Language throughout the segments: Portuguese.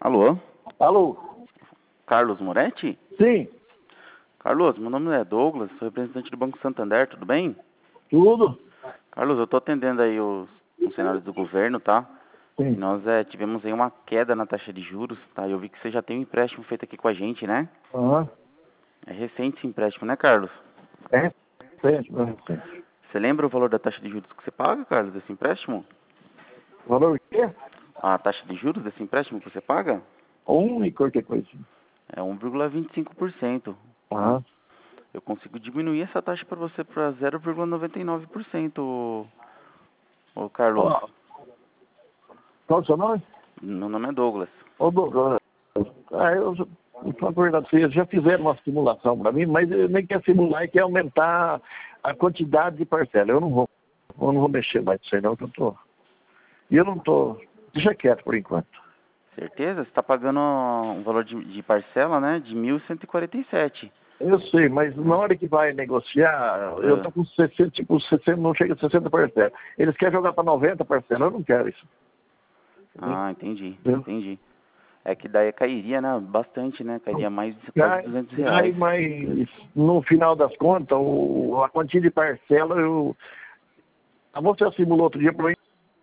Alô? Alô? Carlos Moretti? Sim, Carlos, meu nome é Douglas, sou representante do Banco Santander, tudo bem? tudo? Carlos, eu tô atendendo aí os funcionários do governo, tá? E Sim. nós tivemos aí uma queda na taxa de juros, tá? Eu vi que você já tem um empréstimo feito aqui com a gente, né? Aham. É recente esse empréstimo, né, Carlos? É recente, não é recente. Você lembra o valor da taxa de juros que você paga, Carlos, desse empréstimo? Valor o quê? A taxa de juros desse empréstimo que você paga? E qualquer coisa. É 1,25%, tá? Aham. Eu consigo diminuir essa taxa para você para 0,99%, ô Carlos. Ó, qual é o seu nome? Meu nome é Douglas. Ô, Douglas. Na verdade, vocês já fizeram uma simulação para mim, mas eu nem quer simular e quer aumentar a quantidade de parcela. Eu não vou mexer mais nisso aí, não, que eu tô. E eu não tô. Deixa quieto por enquanto. Certeza? Você está pagando um valor de parcela, né, de 1.147. Eu sei, mas na hora que vai negociar, eu Ah, tô com 60, tipo, 60, não chega a 60 parcelas. Eles querem jogar para 90 parcelas, eu não quero isso. entendi, Entendeu? entendi. É que daí cairia, né, bastante, né, cairia mais de quase Cai, R$ 200. mas no final das contas, a quantia de parcela, a moça simulou outro dia para mim,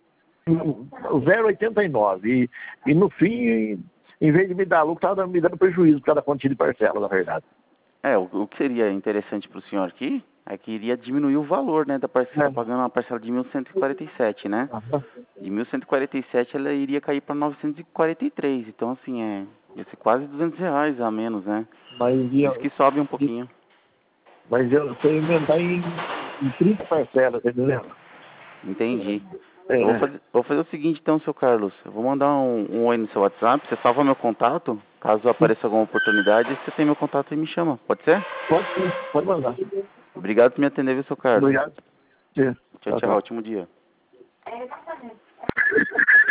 0,89. E no fim, em vez de me dar lucro, estava me dando prejuízo por causa da quantia de parcela, na verdade. O que seria interessante para o senhor aqui é que iria diminuir o valor, né, da parcela. Você está É. pagando uma parcela de 1.147, né? Aham. De 1.147 ela iria cair para 943. Então, assim, ia ser quase R$ 200 a menos, né? Mas, Por isso que sobe um pouquinho. se eu inventar em 30 parcelas, tá entendendo? Entendi. Eu É. vou fazer o seguinte então, seu Carlos. Eu vou mandar um oi no seu WhatsApp. Você salva meu contato. Caso apareça alguma oportunidade, você tem meu contato e me chama. Pode ser? Pode sim, pode mandar. Obrigado por me atender, viu, seu Carlos. Obrigado. Sim. Tchau, Tchau, tchau. tchau. Ótimo dia.